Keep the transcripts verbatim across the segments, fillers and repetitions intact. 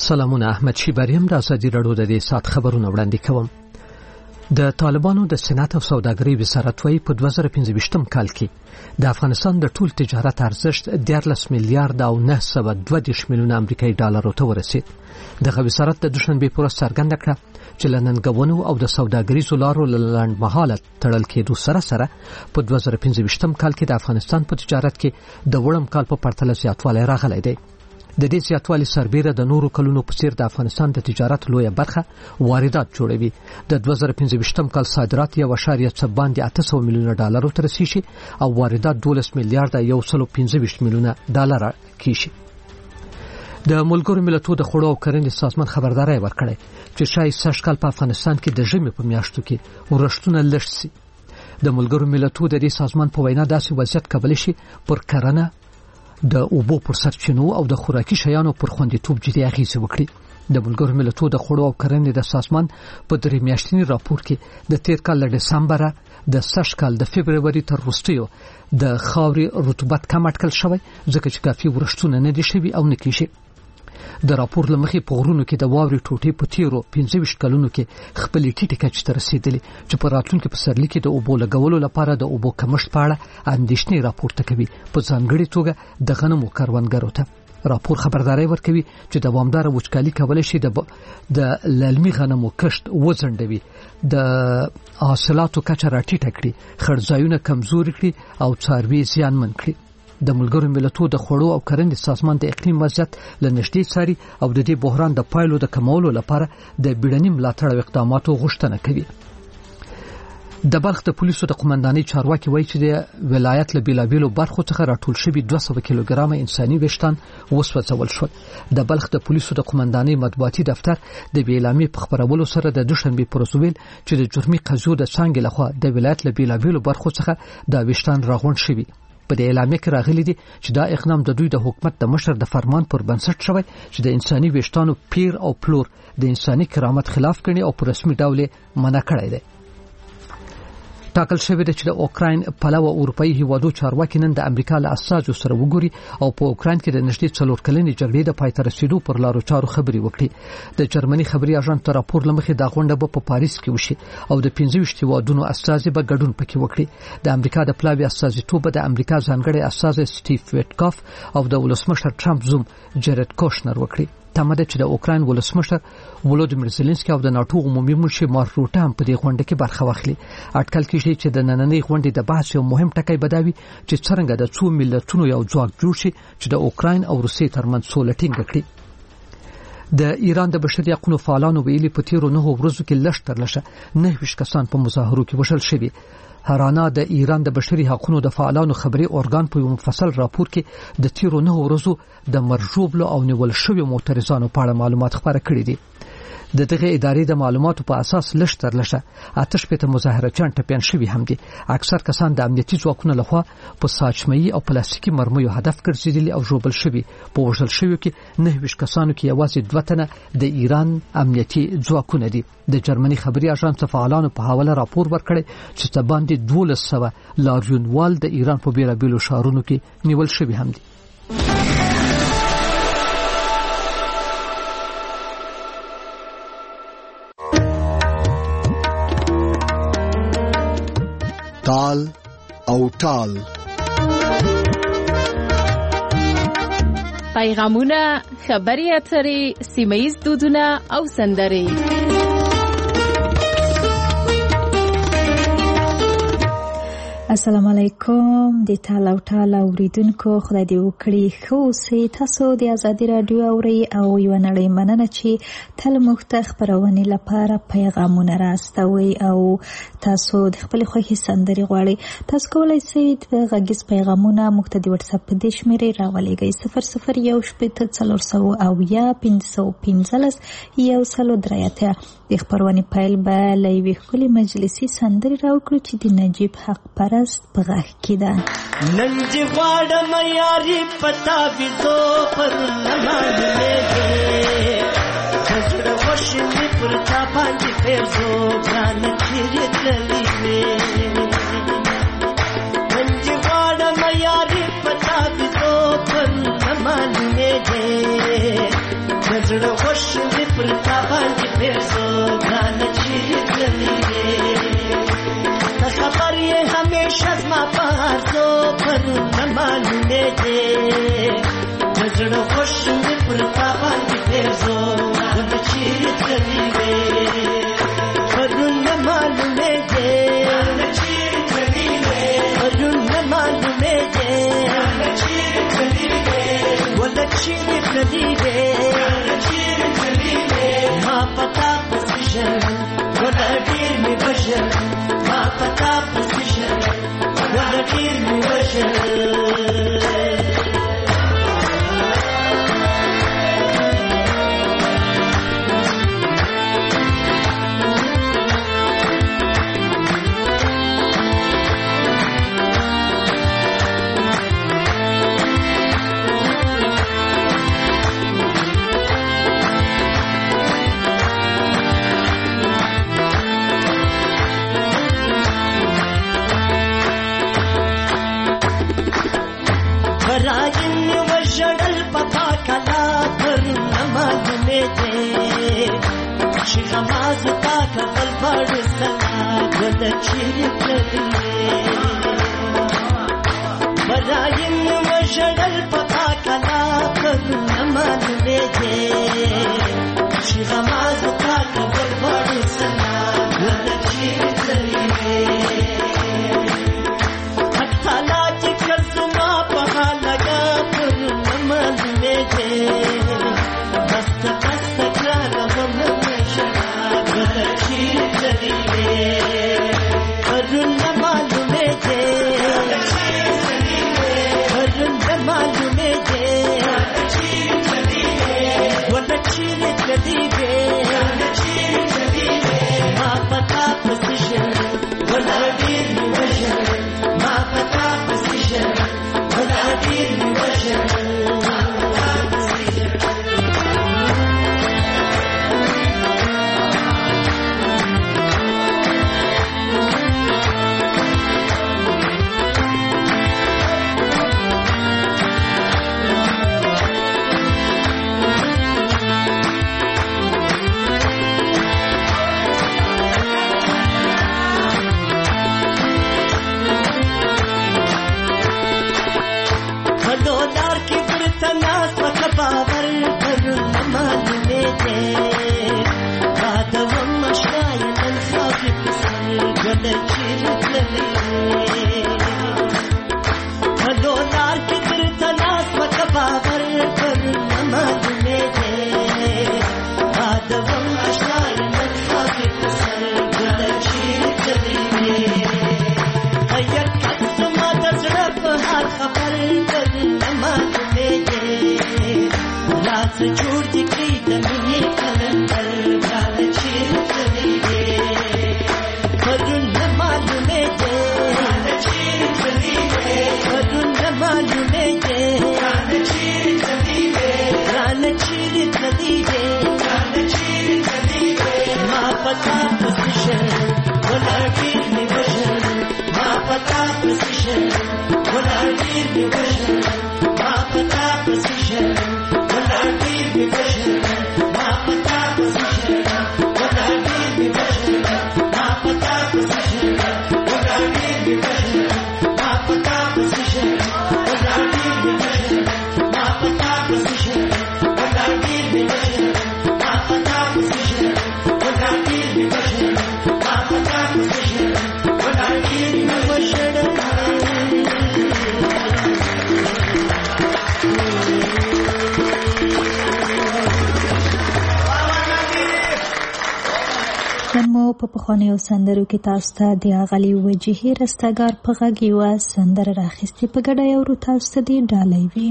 سلامونه، احمد شیبریم د ازادي راډیو د دې سات خبرونه وړاندې کوم. د طالبانو د صنعت او سوداګرۍ وزارت وايي په دوه زره پنځه کال کې د افغانستان د ټول تجارت ارزښت دیارلس میلیارډ او نه سوه دوه دېرش میلیونه امریکایي ډالرو ته ورسید. دغه وزارت د دوشنبې په ورځ څرګنده کړه چې له ننګونو او د سوداګریزو لارو له لنډمهاله تړل کېدو سره سره په دوه زره پنځه کال کې د افغانستان په تجارت کې د وړم کال په پرتله زیاتوالی راغلی دی. د دې زیاتوالي سربیره د نورو کلونو په څیر د افغانستان د تجارت لویه برخه واردات جوړوي. د دوه زره پنځه کال صادرات یو اشاریه څه باندې اته سوه میلیونه ډالرو ته رسیږي او واردات دولس میلیارډه یو سل پنځه ویشت میلیونه ډالر کیږي. د ملګرو ملتونو د خوړو او کرنې سازمان خبرداري ورکړه چې شاید سږ کال په افغانستان کې د ژمي په میاشتو کې ورښتونه لږ شي. د ملګرو ملتونو د دې سازمان په وینا داسې وضعیت کولای شي پر کرنه د اوبو پر سرچینو او د خوراکي شیانو پر خوندیتوب جدي اغیزه وکړي. د ملګرو ملتونو د خوړو او کرنې د سازمان په درې میاشتني راپور کې د تیر کال له دسمبر د سږ کال د فبرवरी تر وروستیو د خاوري رطوبت کم اټکل شوی ځکه چې کافي ورښتونه نه دي شوي او نه کیږي. د راپور لمخې په غرونو کې د واوري ټوټې په تیرو پنځه ویشت کلونو کې خپلې ټیټې کچې ته رسیدلې چې په راتلونکي پسرلي کې د اوبو لګولو لپاره د اوبو کمښت په اړه اندېښنې راپورته کوي. په ځانګړې توګه د غنمو کروندګرو ته راپور خبرداري ورکوي چې دوامداره وچکالي کولای شي د د للمي غنمو کښت وځنډوي، د حاصلاتو کچه راټیټه کړي، خړځایونه کمزوري کړي او څاروي زیانمن کړي. د ملګرو ملتونو د خوړو او کرنې سازمان د اقلیم وضعیت له نږدې څاري او د دې بحران د پایلو د کمولو لپاره د بیړني ملاتړ او اقداماتو غوښتنه کوي. د بلخ د پولیسو د قومندانۍ چارواکي وایي چې د ولایت له بیلابیلو برخو څخه راټول شوي دوه سوه کیلوګرامه انساني ویشتان وسوځول شول. د بلخ د پولیسو د قومندانۍ مطبوعاتي دفتر د بیلامي په خبرولو سره د دوشنبې پر ورځ ویل چې د جرمي قضیو د څانګې لخوا د ولایت له بیلابیلو برخو څخه د ویشتان راغونډ شوي. په دې اعلامیه کې راغلي دي چې دا اقدام د دوی د حکومت د مشر د فرمان پر بنسټ شوی چې د انساني ویشتانو پیر او پلور د انساني کرامت خلاف کړي او په رسمي ډول منع کړی دی. ټاکل شوی دی چې د اوکراین پلوه اروپایي هیوادو چارواکي نن د امریکا له اساسو سره وګوري او په اوکراین کې د نږدې څلور کلنې جګړې د پای ته رسیدو پر لارو چارو خبري وکړي. د جرمني خبري اژانس تر راپور لمخې دا غونډه په پاریس کې وشي او د پنځه ویشت هیوادونو استازي به ګډون پکې وکړي. د امریکا د پلاوي استازیتوب د امریکا ځانګړي استاذ سټیف ویټکاف او د ولسمشر ټرمپ زوم جارد کوشنر وکړي. تمه ده چې د اوکراین ولسمشر ولودیمیر زيلنسکي او د ناتو عمومي منشي مارک روټه هم په دې غونډه کې برخه واخلي. اټکل کېږي چې د نننۍ غونډې د بحث یو مهم ټکی بداوي چې څنګه د څو ملتونو یو ځواک جوړ شي چې د اوکراین او روسیې ترمنځ سوله ټینګه کړي. د ایران د بشري حقوقو فعالانو ویلي په تیرو نه ورځو کې لږ تر لږه نه ویشت کسان په مظاهرو کې وشل شوي. هرانا د ایران د بشري حقوقو د فعالانو خبري ارګان په یو مفصل راپور کې د تیرو نه ورځو د مرجوبلو او نیول شوی معترضانو په اړه معلومات خبره کړي دي. د دغه ادارې د معلوماتو په اساس لږ تر لږه آتش پته مظاهرچیان ټپيان شوي هم دي. اکثر کسان د امنیتي ځواکونو لخوا په ساچمي او پلاستیکي مرمیو هدف ګرځېدلي او ژوبل شوي. په وژل شویو کې نه ویشت کسانو کې یوازې دوه تنه د ایران امنیتي ځواکونه دي. د جرمني خبري اژانس فعالانو په حواله راپور ورکړی چې څه باندې دولس سوه لاریونوال د ایران په بیلابیلو ښارونو کې نیول شوي هم دي. تال او ټال پیغامونه، خبري اترې، سیمه‌ییز دودونه او سندرې. السلام علیکم د ټال او ټال اوریدونکو، خدای دې وکړي ښه اوسئ. تاسو د ازادي راډیو اورئ او یوه نړۍ مننه چې تل موږ ته خپرونې لپاره پیغامونه راستوئ او تاسو د خپلې خوښې سندرې غواړئ. تاسو کولی شئ د غږیز پیغامونه موږ ته د وټساپ په دې شمېرې راولېږئ: صفر صفر یو شپېته څلور سوه اویا پنځه سوه پنځلس یو سل درې اتیا. د خپرونې پیل به له یوې ښکلې مجلسي سندرې راوکړو چې د نجیب حق پرست په غږ کې ده. نن چې غواړم یاري پتا بيدو پر لمانځلې زړه خوشې می پر تا باندې پېزو ځان چیرې تللې نن چې غواړم یاري پتا بيدو پر لمانځلې زړه خوشې پیرزو ګران چیرې خبر یې همیشه زما په ارزو پرونه معلومې دي د زړه خوش مې پر تا باندې پیرزو ګران چیرې تللی وې پرونه معلومې دي ګران چیرې تللی وې پرونه معلومې دي ګران چیرې تللی وې ول چیرې تللی وې ګران چیرې تللی وې ما پتا پسیژن ول ډیر مې بشر ما پتا پسیژن ول ډیر مې بشر راجن وشړل پپا کلا پر نمازونه دې چې غماز تا کفل پړ سلا ګل چیرې کړې راجن وشړل پپا کلا پر نمازونه دې چې غماز تا کفل پړ سلا ګل چیرې کړې په پخوانیو سندرو کې تاسو ته د اغلي وجهي رستګار په غږ یوه سندره راخیستې په ګډه یې اورو تاسو ته دې ډالۍ وي.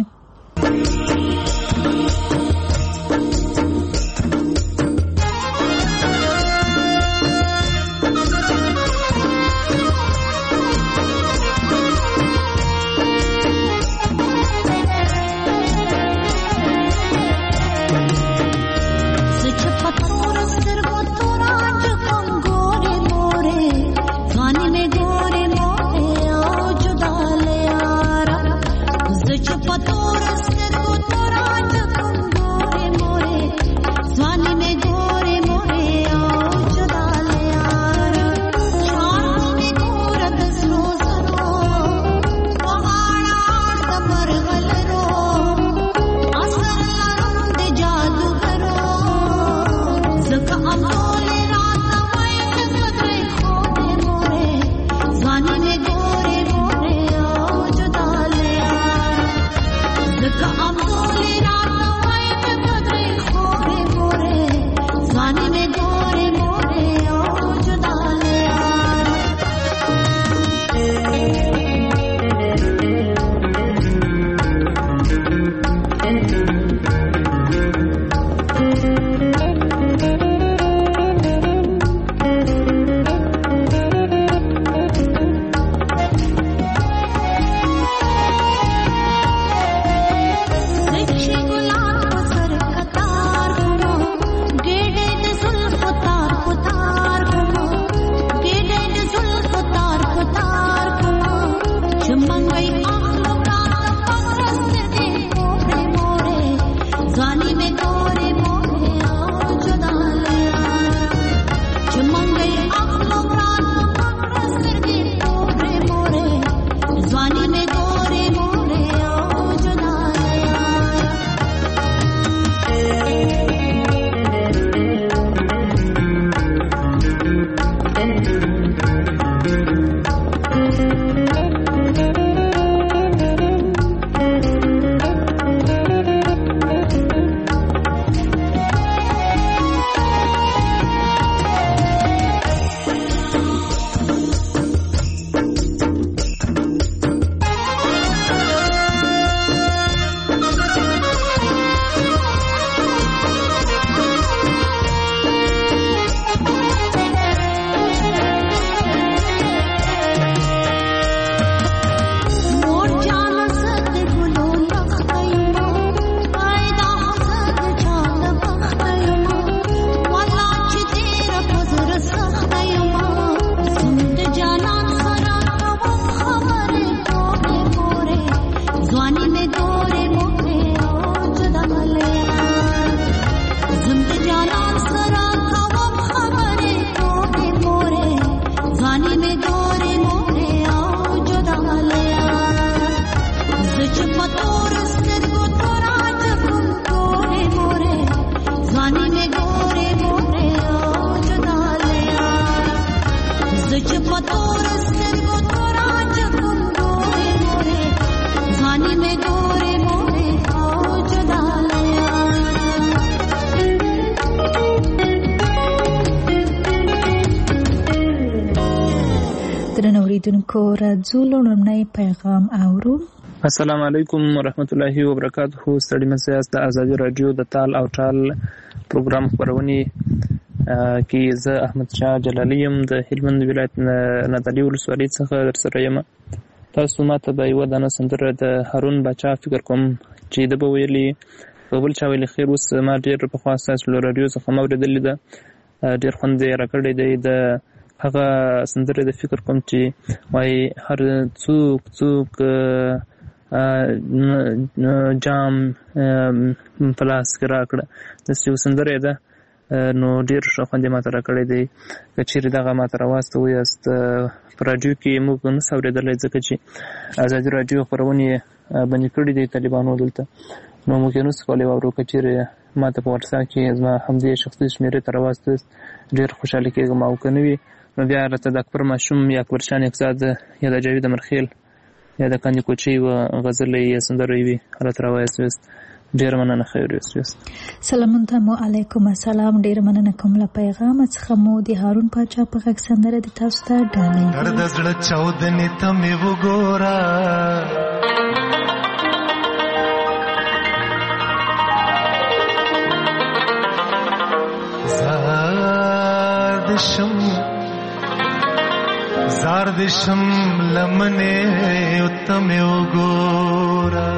Patoras, ځواني مې ګورې مورې او جدا لیا ځکه امولې راته وایي مې بدرې خورې مورې ځواني مې ګورې مورې او جدا لیا پیغام اورو. السلام علیکم ورحمت الله وبرکاته. ستړي مسیاست د ازادي رادیو د تال او ټال پروګرام خبرونې کې زه احمد شاه جلالي یم د هلمند ولایت نادعلي ولسوالۍ څخه در سره یم. تاسو ماته به یوه دانه سندره د هارون باچا فکر کوم چې ده به ویلې په بل چا ویلې خیر. اوس ما ډېر پخوا ستاسو له راډیو څخه ما اورېدلې ده، ډېر خوند یې راکړی دی. د هغه سندره د فکر کوم چې وایي هر څوک څوک جام په لاس کې راکړه، داسې یو سندره ده. نو ډېر ښه خوند یې ماته راکړی دی. که چېرې دغه ماته راواست ویاست په راډیو کې موږ نه سو اورېدلی ځکه چې ازادي راډیو خپرونې بندې کړي دي طالبانو دلته، نو موږ یې نسو کولی واورو. که چېرې ماته په وټساپ کې زما همدې شخصي شمېرې ته راواستست ډېر خوشحاله کېږم، او که نه وي نو بیا راته د اکبر ماشوم یا اکبر شاه نیکزاد یا د جاوید امرخیل یا د کاندي کوچۍ یوه غزله یا سندره وي راته راوایاست. ډېر مننه. خیر یاست. سلامونه مو علیکم السلام. ډېر مننه کوم له پیغام څخه مو د هارون پاچا په غږ سندره د تاسو ته ډالۍ. درد زړه چاودنې ته مې وګوره، زار دشم زار دشم لمنې ته مې وګوره،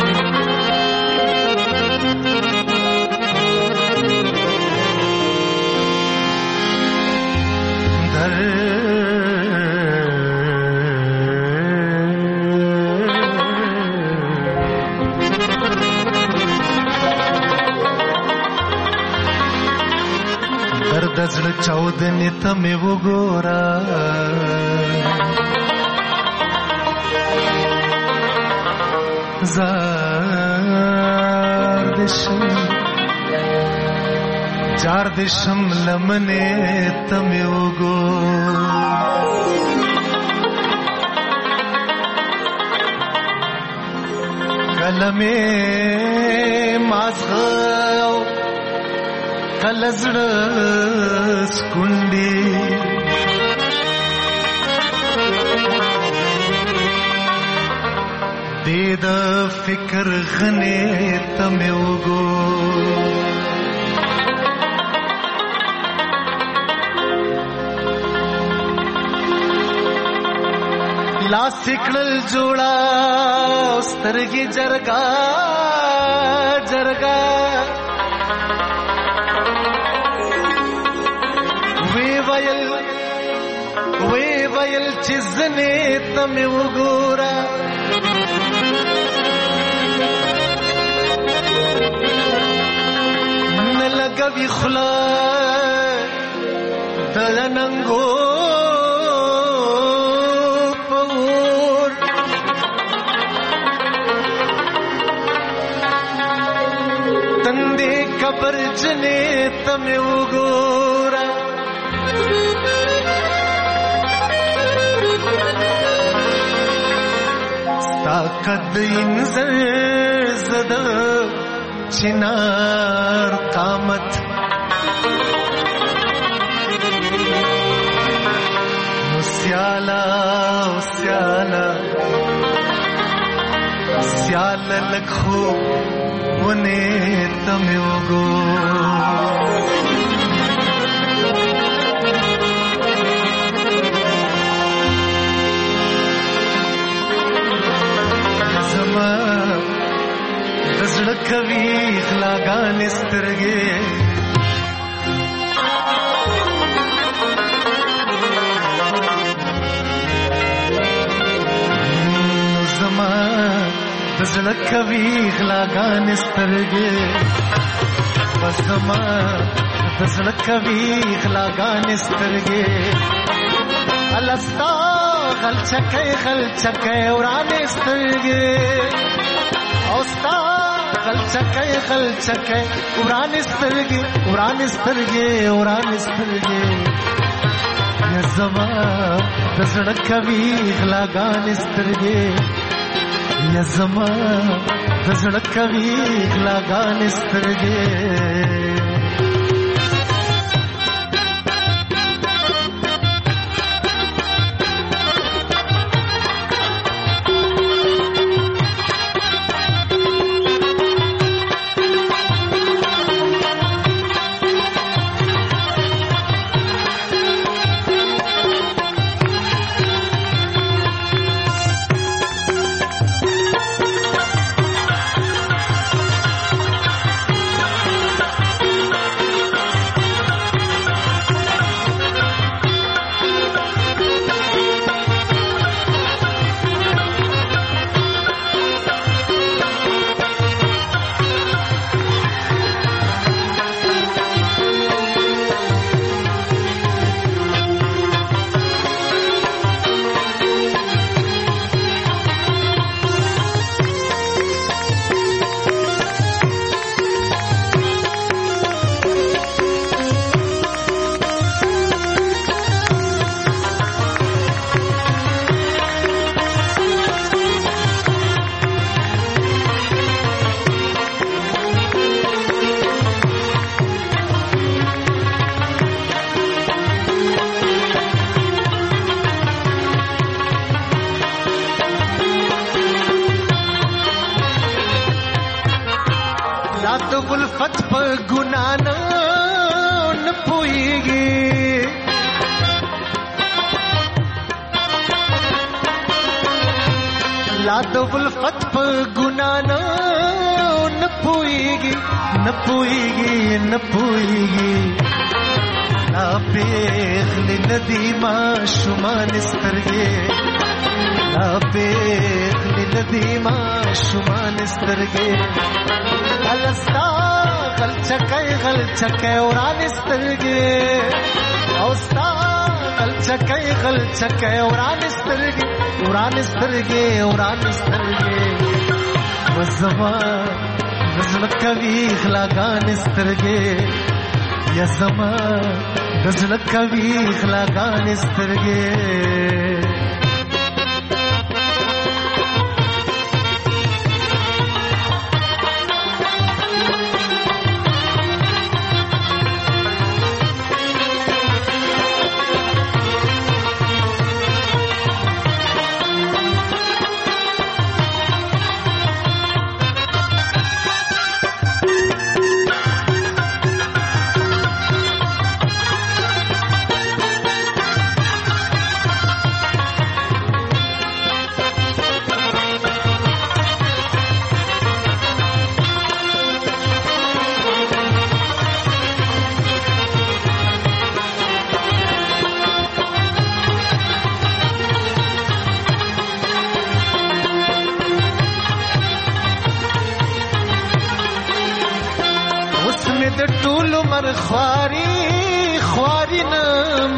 درد زړه چاودنې ته مې وګوره، زار دشم جار دشم لمنې ته مې وګوره، کله مې مازغه کله زړه سکونډي دې د فکر غنې ته مې وګور لاس کړل جوړا سترګې جرګا جرګا وی ویل وی ویل چې زنې ته مې وګورا نه لګوي خلا دلنګو خبر جنې ته مې وګوره ستا قد انځر زده چنار قامت نو سیالا سیالا سیالا لکھو ونه تمه وګو زما دزړه کوي خلاګان سترګې زما دزړه کوي خلاګان سترګې بسما دزړه کوي خلاګان سترګې الستا غل چکه غل چکه وران سترګې اوستا غل چکه غل چکه وران سترګې وران سترګې وران سترګې زما دزړه کوي خلاګان سترګې یا زما دزړه کوي خلاګان سترګې चके उड़ान स्तरगे औस्ता कल चके कल चके उड़ान स्तरगे उड़ान स्तरगे उड़ान स्तरगे वज़मा नज़ल कवी खलागान स्तरगे यज़मा नज़ल कवी खलागान स्तरगे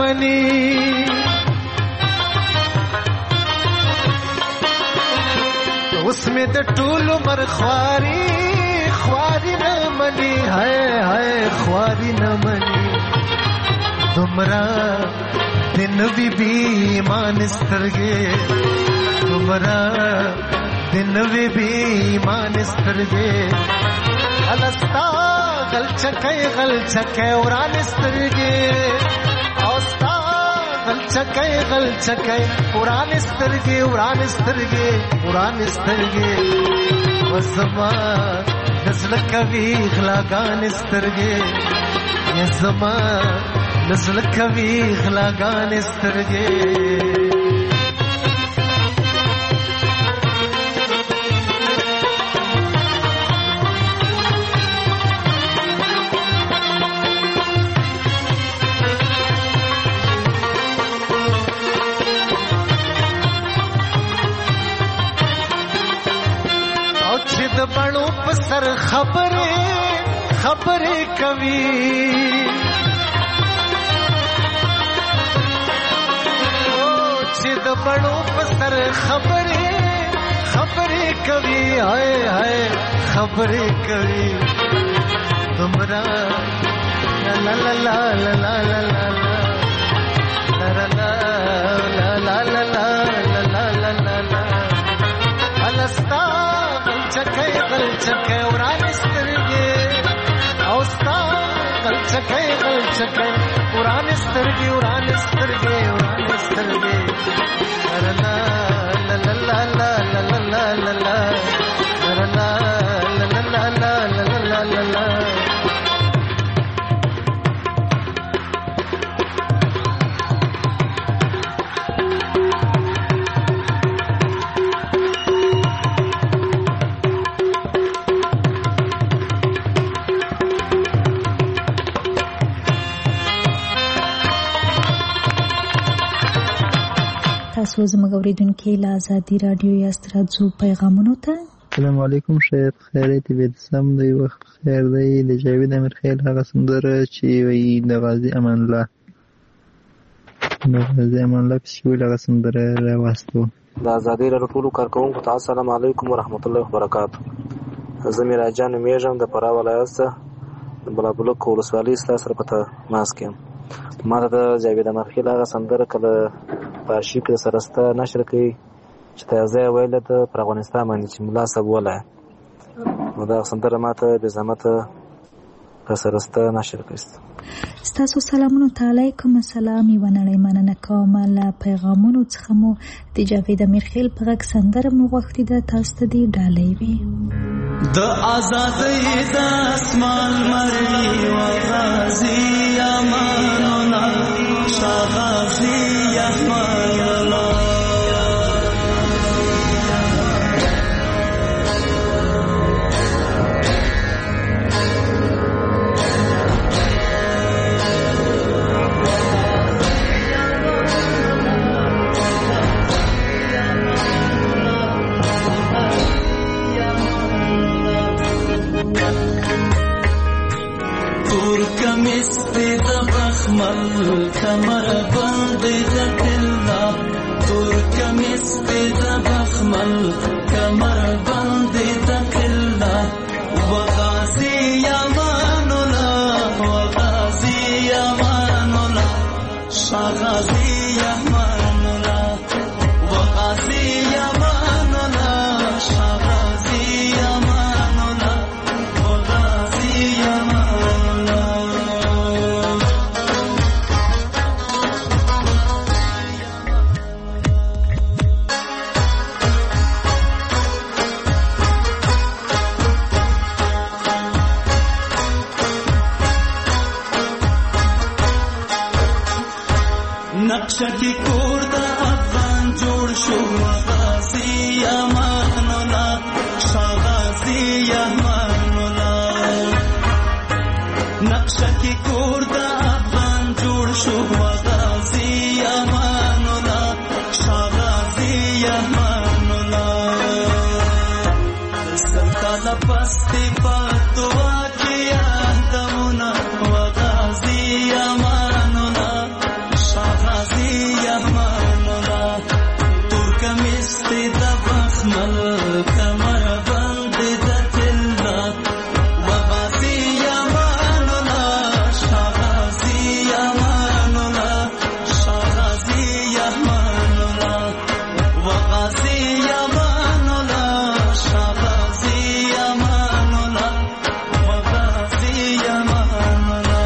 مني اوس مې د ټولو مر خواري خواري نه مني هاي هاي خواري نه مني تمرا دن بی بی ایمان سترګې تمرا دن بی بی ایمان سترګې الستا غل چکای غل چکای وران سترګې اوستا غل چکای غل چکای وران سترګې وران سترګې وران سترګې وسما نزل کوي غلاګان سترګې یزما نزل کوي غلاګان سترګې د بڼو په سر خبرې خبرې کوي او چې د بڼو په سر خبرې خبرې کوي هاي هاي خبرې کوي تمرا لا لا لا لا لا لا لا لا لا لا لا لا لا الستا چکای غل چکای وران سترګې اوستا غل چکای غل چکای وران سترګې وران سترګې وران سترګې لا لا لا لا لا لا لا لا لا لا لا لا لا لا تاسو زموږ اوریدونکو له ازادي رادیو یاست راځو پیغامونو ته. السلام علیکم شهید خیرت به سم دی وخت خیر دی د جاوید امیر خیل هغه سندره چې وی د غازی امان الله د غازی امان الله په شوی هغه سندره راوستو. د ازادي رادیو ټولو کارکونکو ته السلام علیکم ورحمت الله وبرکاتہ. زه میراجان میژم د فراه ولایت څخه د بلابلوک ولسوالۍ سره پته ماس کې ما ته د جاوید امیر خیل هغه سندره کله په شي کې سرسته نشر کوي چې تازه ویله ته پر افغانستان باندې چې ملا صاحب ولا نو دا سندره ماته د زحمت په سرسته نشر کوي. ستاسو سلامونه علیکم. السلام یو نړۍ مننه کوم له پیغامونو څخه مو د جاوید امیر خیل په غږ سندره مو غوښتي ده تاسو ته دی ډالۍ وي د آزادۍ د اسمان مري و غازی امان الله شاه غازی امان الله کمر بند دکلا تور کمیس پہ بخمل کمر بند دکلا وغازی امان الله وغازی امان الله شاه غازی امان الله وغازی امان الله شاه غازی امان الله وغازی امان الله. نقشه کی کور د افغان جوړ شو غازی امان الله شاه غازی امان الله. نقشه کی کور د افغان جوړ شو غازی امان الله شاه غازی امان الله. سلطان پستی په دعا کې یادونه غازی امان الله شاه کمیستی دا بخمل کمر بند دا تلا و غازی یمانولا شغازی یمانولا شغازی یمانولا و غازی یمانولا شغازی یمانولا و غازی یمانولا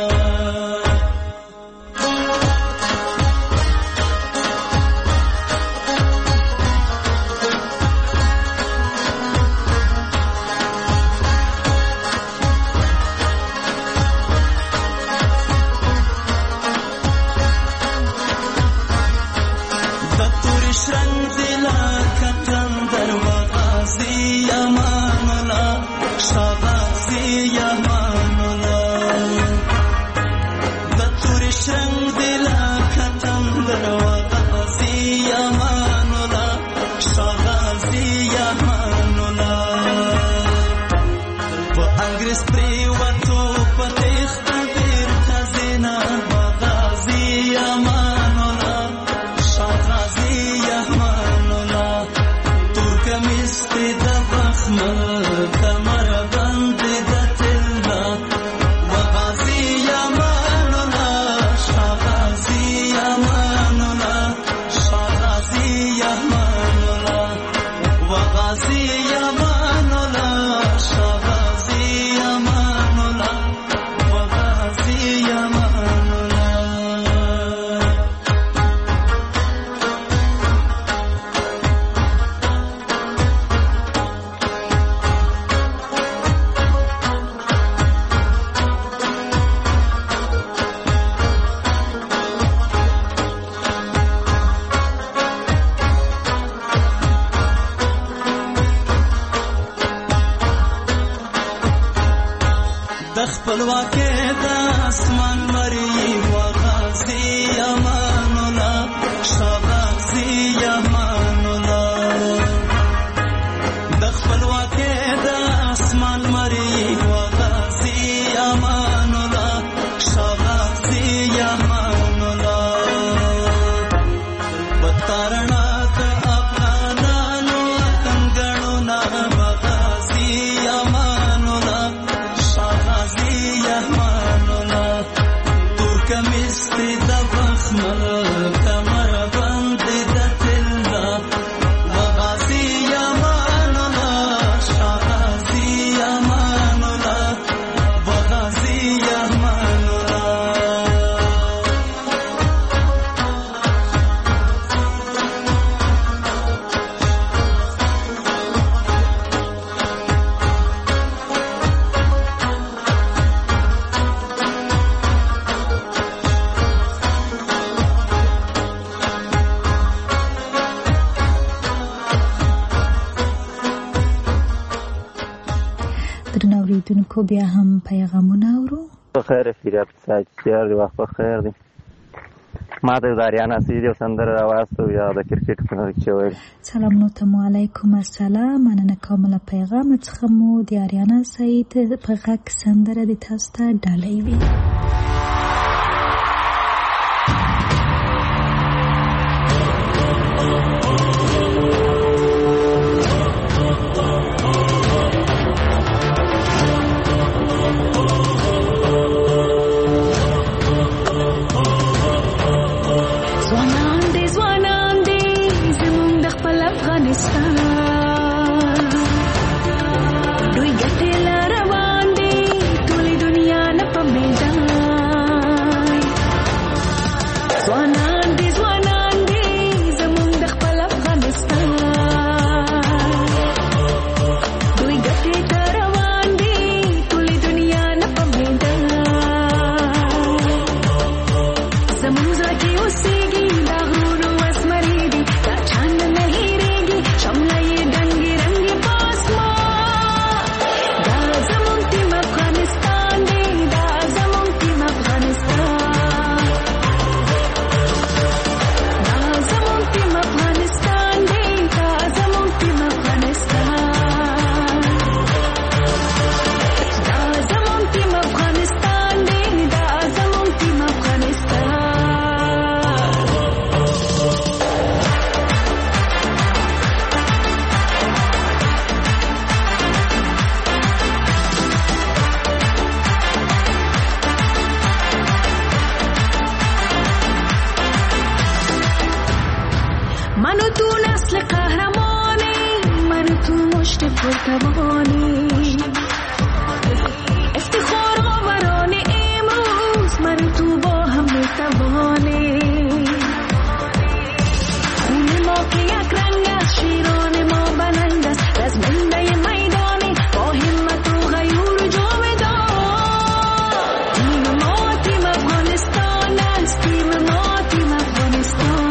اوریدونکو بیا هم پیغامونه اورو. خیر فریاد ساج سیار دی وخت بخیر دی. ما ته د اریانا سیدی سندره راوستو یا د کرکټ په کې وایي. سلام نو علیکم السلام. مننه کومه پیغام څخه مو د اریانا سید په غږ سندره د تاسو ته ډالۍ وي. Samuzra ki usigi, da guru asmaridi, da chand nahi regi, shamla پشت پرتوانی افتخار آوران امروز من تو با هم میتوانی خون ما که یک رنگ است شیران ما بلند است رزمنده میدانی با همت و غیور جاودان تیم ما تیم افغانستان است تیم ما تیم افغانستان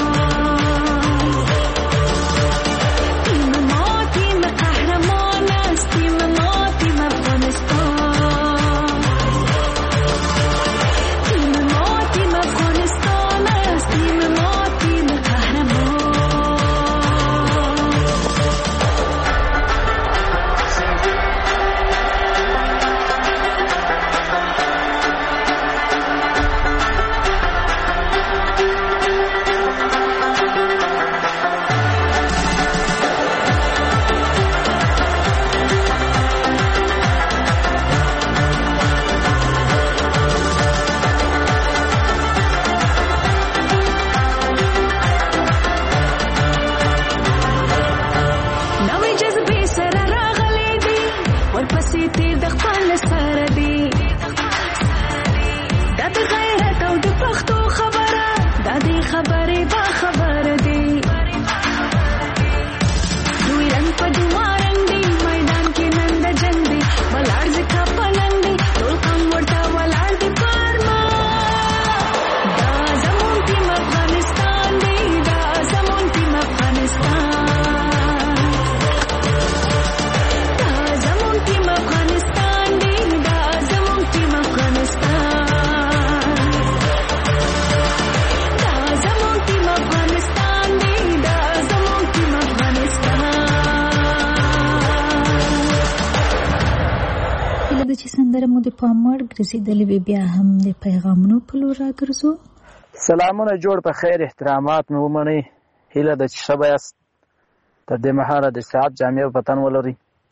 ګرځېدلې بیا هم د پیغامونو په لور راګرځو. سلامونه جوړ په خیر احترامات مې ومنئ. هیله ده چې ښه به یاست. تر دې مهاله د صحت جامع په تن ولرئ.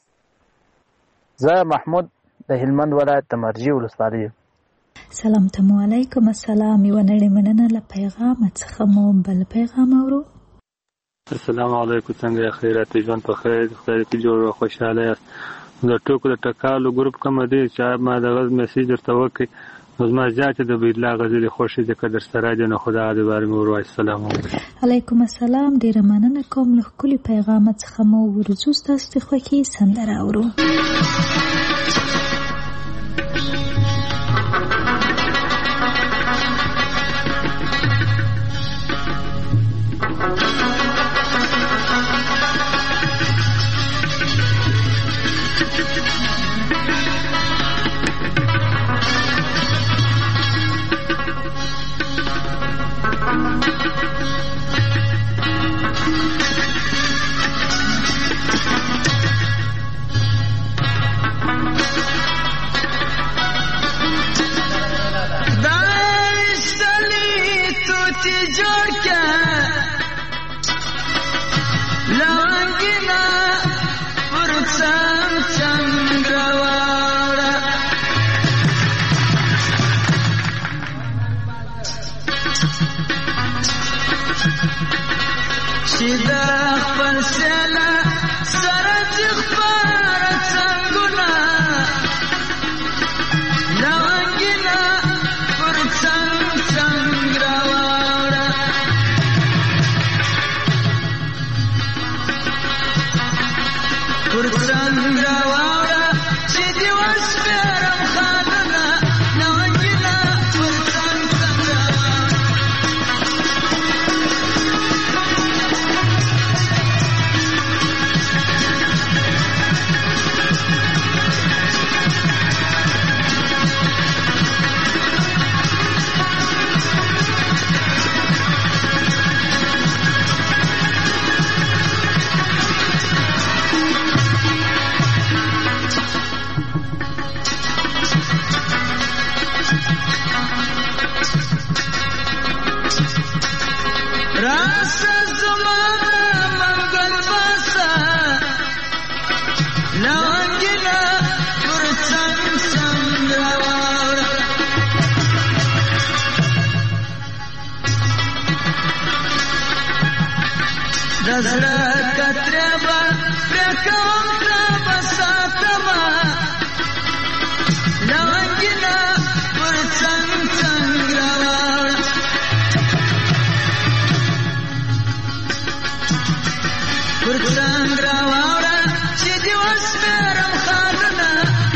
زه محمود د هلمند ولایت د مرجې ولسوالۍ یم. سلام ته مو علیکم السلام. یوه نړۍ مننه له پیغامه څخه مو بل پیغام اورو. السلام علیکم. څنګه خیرات ژوند په خیر خدای دې جوړ او خوشاله یاست. د ټوکو د ټکالو ګروپ کوم دی چې ما د غږ میسج درته وکړ نو زما زیاتې د بیدلا غزلې خوښې ځکه در سره دی نو خدا دې بارې مې وروایي. السلام علیکم. علیکم السلام. ډېره مننه کوم له ښکلي پیغامه څخه مو ورځو ستاسو د خوښې سندره اورو. څنګ راواړه چې دې وسپېرم خالونه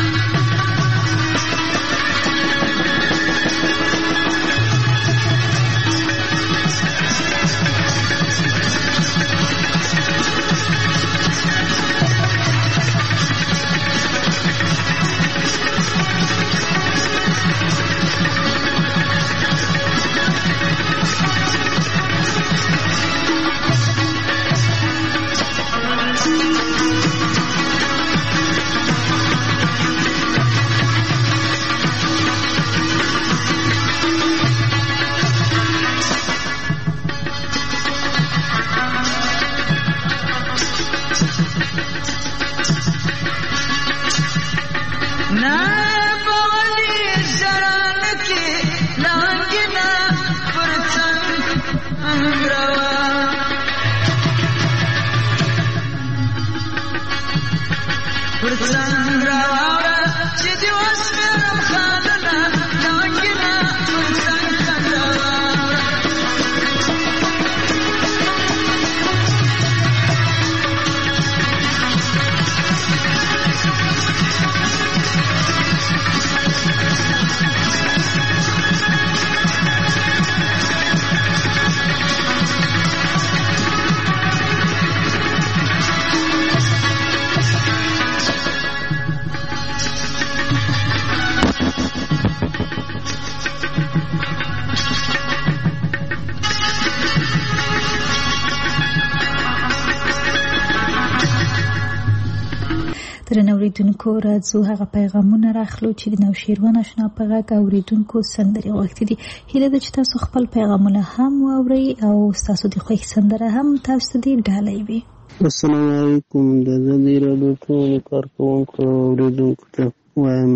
اوریدونکو راځو هغه پیغامونه راخلو چې د نوشیروان آشنا په غږ اوریدونکو سندرې غوښتي دي. هیله ده چې تاسو خپل پیغامونه هم واورئ او ستاسو د خوښې سندره هم تاسو ته ډالۍ وي. السلام علیکم. د ازادي راډیو ټولو کارکوونکو او اوریدونکو ته وایم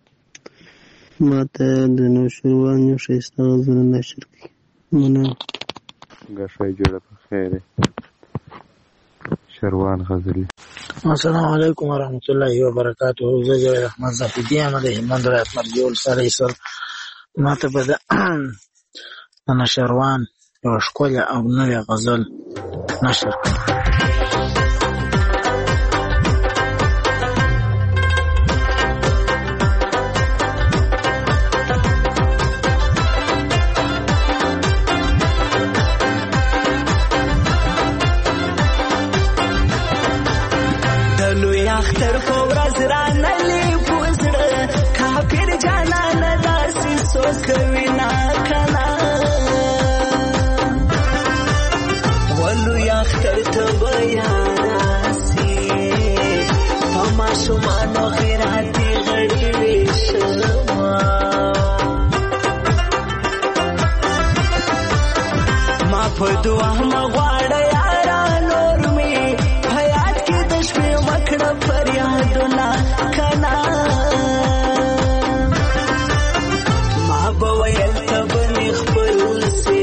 ما ته د نوشیروان یو ښایسته غزل نشر کړي. مننه. ګښی جوړه په خیر شروان غزلی. السلام علیکم ورحمۃ اللہ وبرکاتہ. زه جوید احمد زاهدی یم د هلمند ولایت مرجع ولسوالۍ سر. ما ته به د نوشیروان یوه ښکلې او نوې غزل نشر کړه. اختر په ورځ رانلې پوزړه کافر جانان داسې سوکوي نا کنا ولو اختر ته بیا راسي په ماشومانو خیراتي غړي ویشما ما په دعا مغواړه یارا نور می حیات کې د شپې وکړه فریادونه کنا ما به ویل ته به مې خپل سي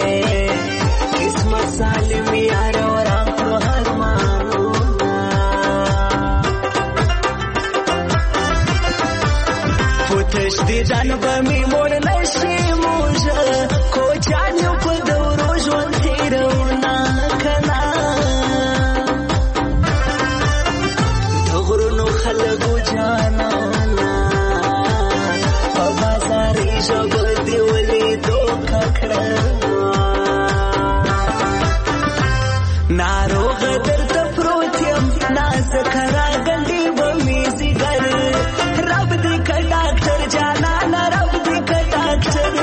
قسمت سالم یار ورکړو ارمانونه خو تش دې ځان به مې موړ نشي موږه کوچان یو په دورو ژوند تېروونه کنا خلقو جانانا په بازاري ژبه دې ولیدو ککړه ناروغه درته پروت یم نازکه راګنډې به مې ځیګر رب دې که ډاکټر جانانا رب دې که ډاکټر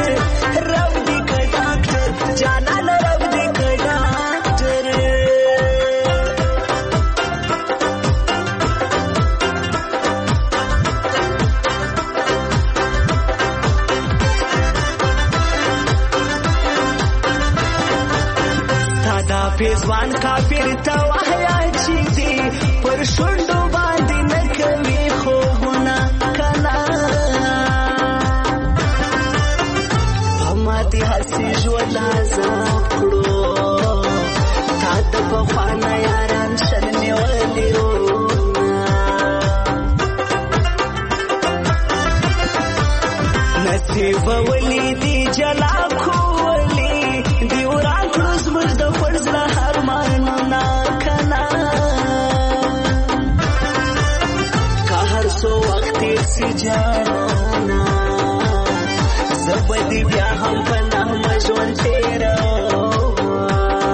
جانانا زبدي بیا هم په نغمه ژوند تېروه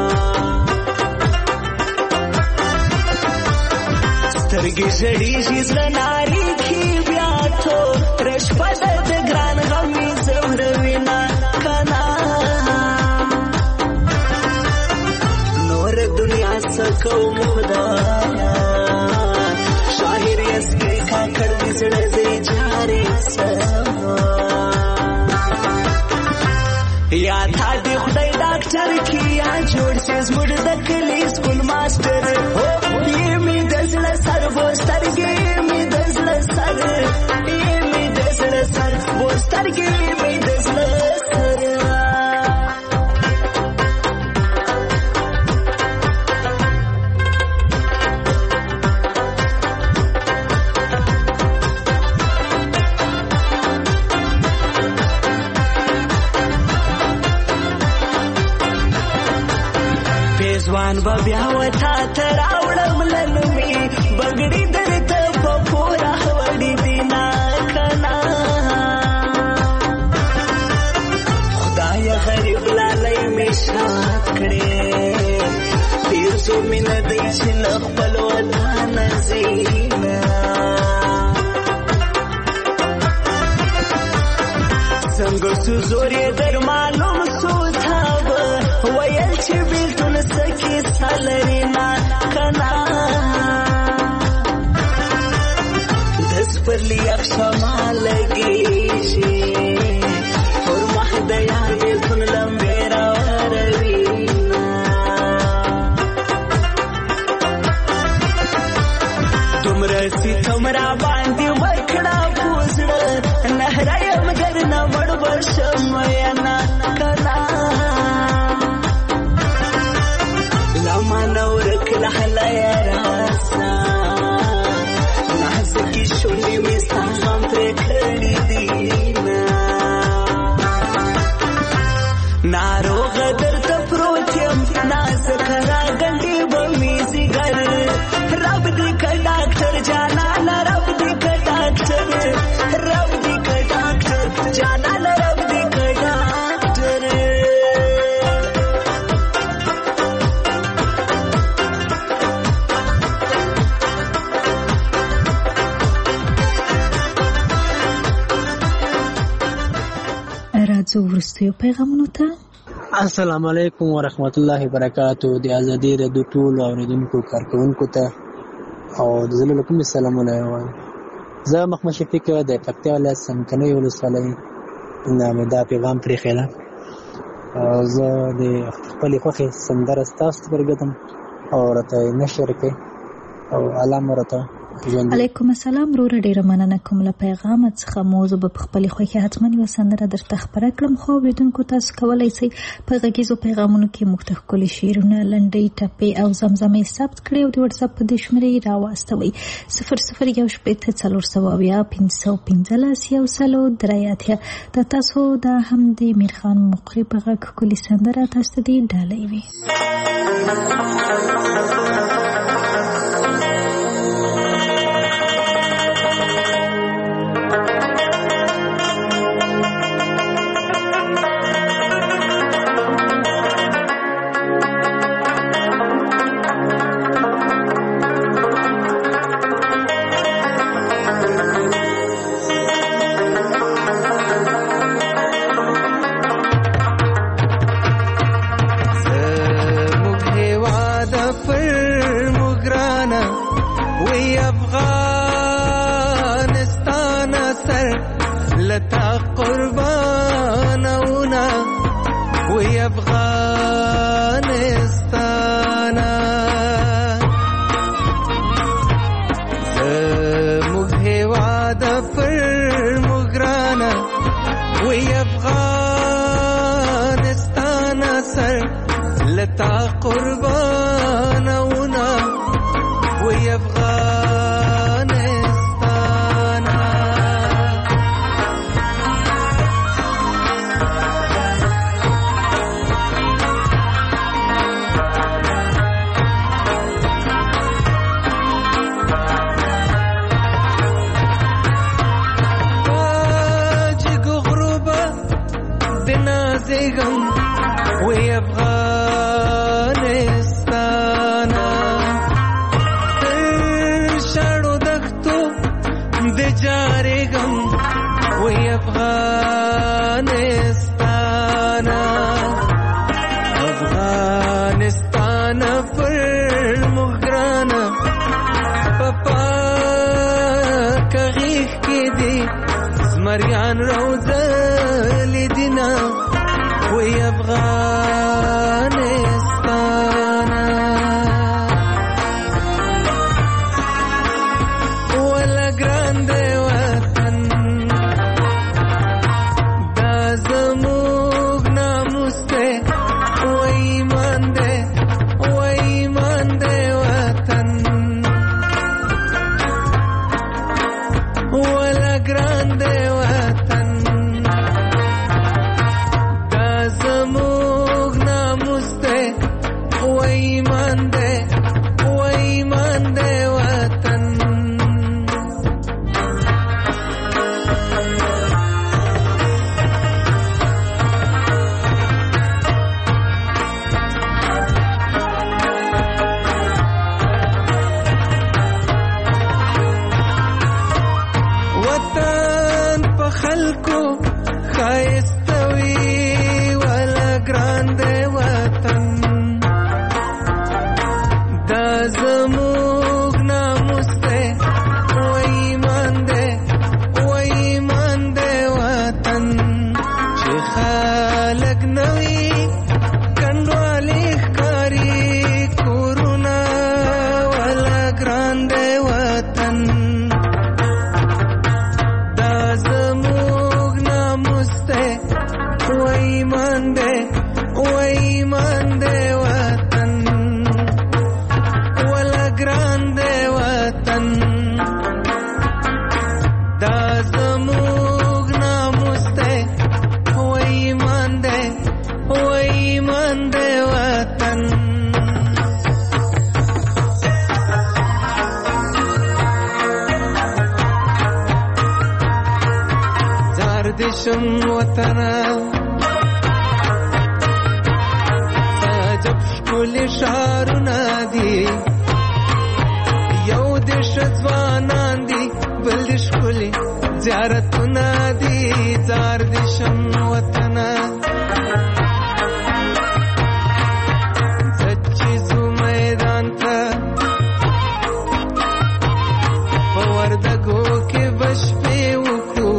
سترګې ژړېږي زړه نارېږي بیا توره شپه ده د ګران غم مې ځوروینه کنه نور دنیا څه کوم خدایا شاعر یسکې کاکړ دې زړه زې جارې سما یا تا دې خدای ډاکټر کې یا جوړ سې زموږ د کلي سکول ماسټر هو یې مې د زړه سر بوسترګې مې د زړه سر یې مې د زړه سر بوسترګې مې د زړه سر ځوان به بیا وتا ته راوړم لنمې بګړې درته په پوره وړې دي نه کنه خدایه غریب لالی مې شاد کړې ډېر څو مینه دی چې له خپل وطنه ځي نه څنګه څو زور یې در معلوم سو تا به ویل چې بېلتون سکې ستا لرې نه کنه د سپرلي یخشما لګېږي پر مخ د یار بېلتون لمبې راوروي دومره ستم را باندې ورکړه په زړه نهره یم درنه مړ به شم ینه کنه لمانه ورکړه هلایه راسه نازکې شونډې مې ستا غم پرې کړي دي نه ناروغه درته پروت یم نازکه راګنډې به مې ځیګر رب دې که ډاکټر جانانه رب دې که ډاکټر رب دې که ډاکټر جانانه رب دې که ډاکټر راځو وروستیو پیغامونو ته. السلام علیکم ورحمت الله وبرکاتو. د ازادي راډیو ټولو اورېدونکو کارکوونکو ته او د زړه له کومې سلامونه وایم. زه محمد شفیق د پکتیا ولایت څمکنیو ولسوالۍ نه مې دا پیغام پرېښی. زه د خپلې خوښې سندره ستاسو ته پرېږدم او راته یې نشر کړئ او الله مو راته علیکم السلام وروره ډیره مننه کوم له پیغام څخه. موضوع به په خپلې خوښې حتما یوه سندره درته خپره کړم خو اورېدونکو تاسو کولی شئ په غږیزو پیغامونو کې موږ ته ښکلي شعرونه لنډۍ ټپې او زمزمې ثبت کړئ او د وټساپ په دې شمېرې راواستوئ صفر صفر یو شپېته څلور سوه اویا پنځه سوه پنځلس یو سلو درې اتیا. دا تاسو دا هم د میرخان مقري په غږ ښکلې سندره تاسو ته دې ډالۍ وي. زیګم وی افغانستان تر شړو دښتو د جارېګم وی افغانستان افغانستان پر مغران پپا کغیخ کې دی زمریان روزل دینا وی افغانستان ولا ګران دی وطن دا زموږ ناموس دی وی ایمان دی وی ایمان دی وطن ولا ګران دی وطن دا زموږ ناموس دی وی ایمان دی وی ایمان دی وطن وطن په خلکو ښایسته وي ولا ګران دی وطن دا زموږ ناموس دی وی ایمان دی وی ایمان دی وطن چې خلک نه وي کنډوالې ښکاري کورونه ولا ګران دی وطن دا زموږ ناموس دی وی ایمان دی وی ایمان دی وطن ولا ګران دی وطن دا زموږ ناموس دی وی ایمان دی وی ایمان دی وطن زار دشم وطن سجب شکل شارونه دي یو دش ځوانان دي بل د ښکلي زیارتونه دي زار دشم وطن زچې ځو میدان ته په وردګو کې به شپې وکړو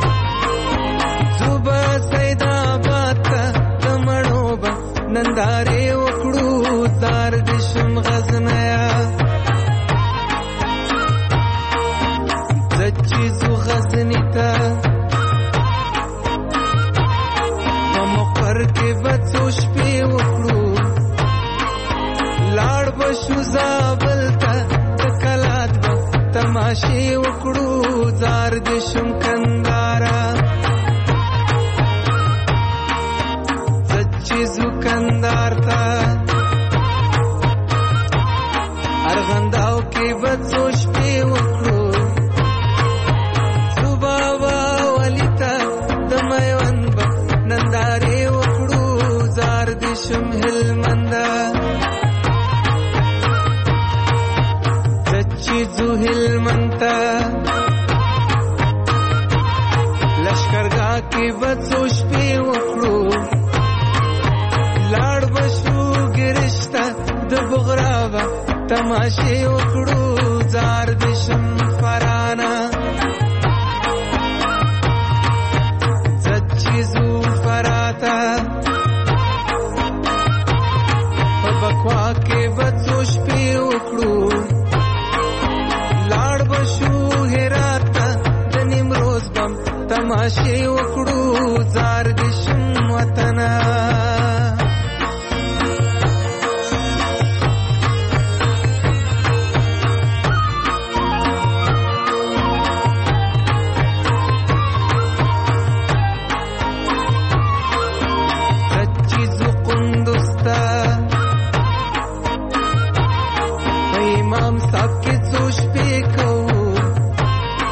زوبه سیدآباد ته د مڼو به نندارې وکړو زار دشم غزنیه زچې ځو غزني ته په مقر کې به څو شپې وکړو لاړ به شو زابل ته د کلات به تماشې وکړو زار دشم کندهاره زچې ځو کندهار ته ارغنداو کې به څو شپې وکړو صبابا ولی ته د میوند به نندارې وکړو زار دشم هلمند زچې ځو هلمند ته لشکرګاه کې به څو شپې وکړو لاړ به شو ګرشت ته د بغرا به تماشې وکړو زار دشم فرانه زچې ځو فراته په بکوا کې به څو شپې وکړو لاړ به شو هرات ته د نیمروز بم تماشې وکړو زار دشم وطن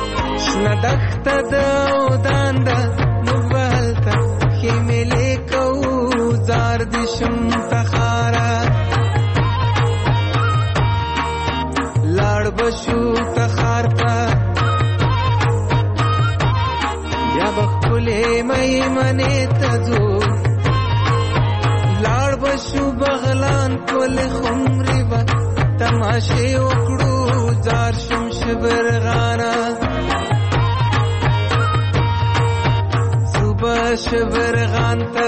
دخته د ودان ده موږ به هلته خیمې لیکو لاړ بشو تخار تا بیا بخلې مې منې تزو لاړ بشو بغلان کول خمري با تماشه وکړو زار شم شبر غانا صبح شبر غانتا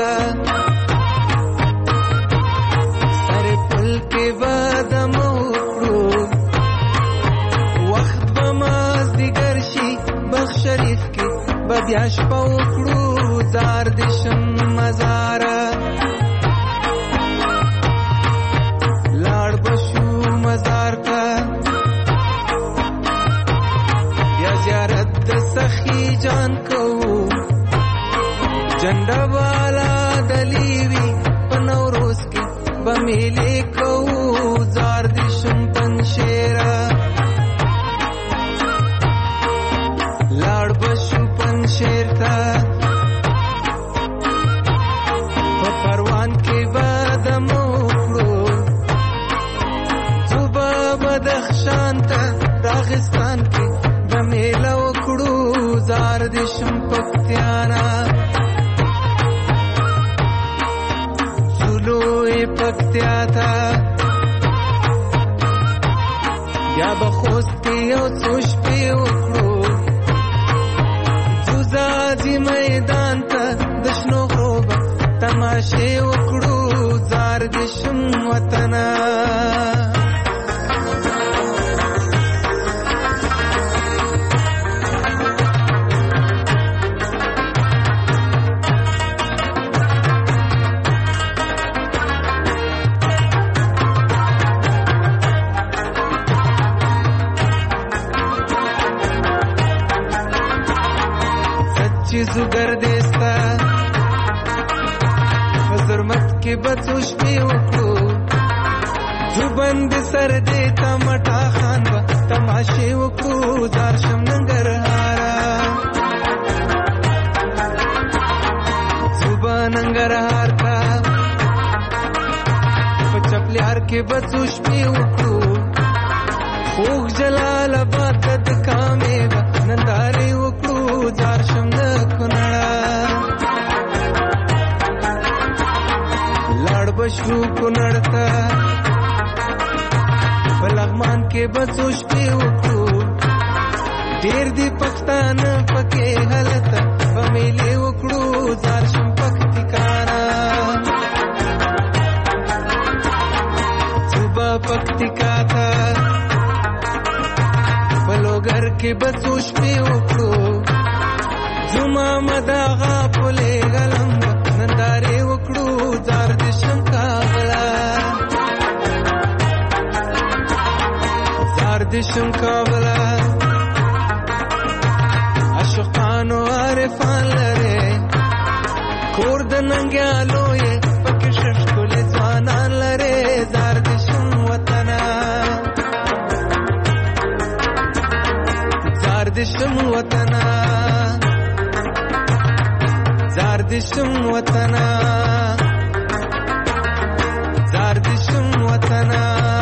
سر پل کې بادم وکړو وخت بماز دیگر شي بخ شریف کې بدیاش پوکړو زار دشم مزارا لاړ بشو مزار تا یا زیارت د سخی جان کو جنډا والا دلیوی پنوروز کې بمیلې کو زار دشم پنشیرا لاړ بشو پنشیر تا په پروان کې بادم وکړو صبح بدخشان ته راغستان کې بمیله وکړو زار دشم پکتیانا سولوی پکتیا تا یا بخوست کې یو څو شپې وکړو زوزازي میدان ته د شنو غروب تماشې وکړو زار دشم وطنا زوگر دیستا وزرمت کې بچوش پی وکړو زوبند سر دیتا مټا خان با تماشې وکړو زار شم ننګرهارا زوبا ننګرهار تا په چپلیار کې بچوش پی وکړو خوږ جلال آباد د کامې با نندارې وکړو زار شم لاړ بشو کونړ ته په لغمان کې بچوش پی وکړو ډېر دي پښتانه پکې هلته بمیلې وکړو زار شم پکتیکانا صبح پکتیکا ته په لوګر کې بچوش پی وکړو زما مداغا پولې غلم نندارې وکړو زار دشم کابلا زار دشم کابلا عاشقانو عارفان لره کور د ننګیالو یې پکې ښکلې ځوانان لره زار دشم وطنا زار دشم وطنا زار دشم وطنا زار دشم وطنا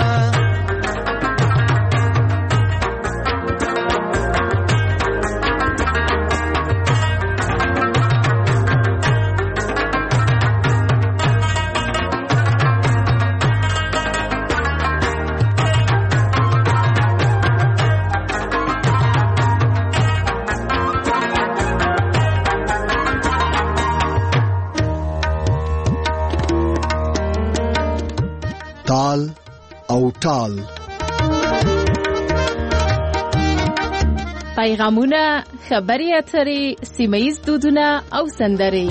تال او ټال پیغامونه، خبري اترې، سیمه ییز دودونه او سندرې.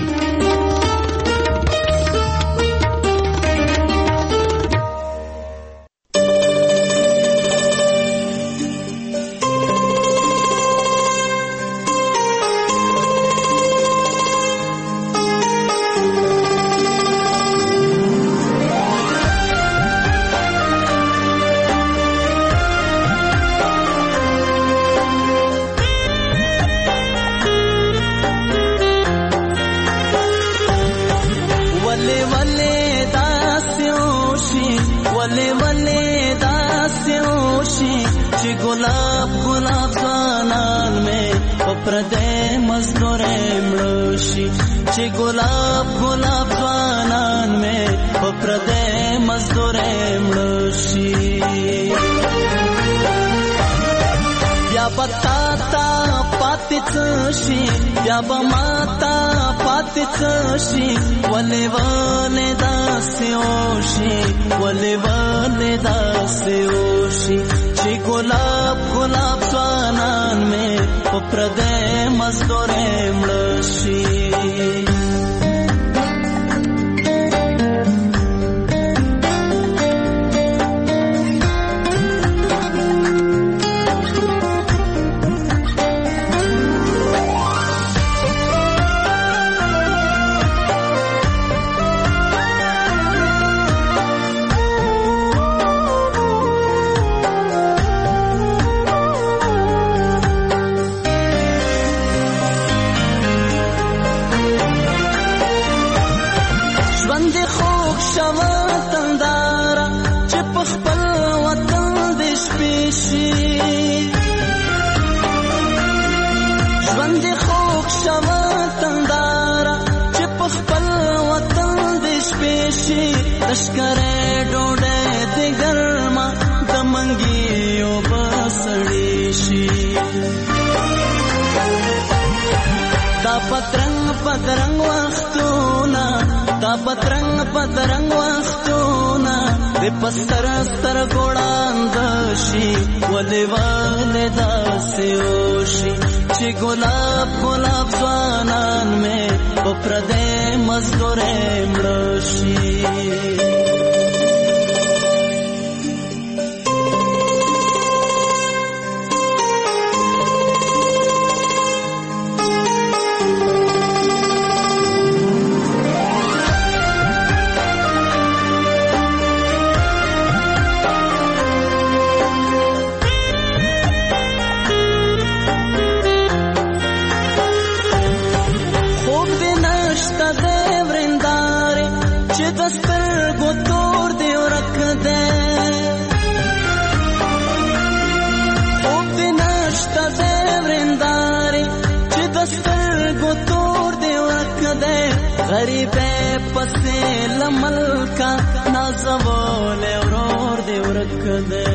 شي چې ګلاب ګلاب ځوانان مې په پردې مزدورې مړه شي چې ګلاب ګلاب ځوانان مې په پردې مزدورې مړه شي بیا بتا تا پاتې څه شي بیا به ماتا پاتې څه شي ولې ولې داسې وشي ولې ولې داسې وشي چې ګلاب ګلاب ځوانان مې په پردې مزدورې مړه شي لشکره ډوډۍ د ګرما د منګیو بسړې شي دا پترنګ پترنګ وختونه دا پترنګ پترنګ وختونه د پستر ستر ګوړاند شي ولې ولې داسې وشي چې ګلاب ګلاب ځوانان مې په پردې مزدورې مړه شي غریبه پسې لملکا نازول ورور دې ورک دې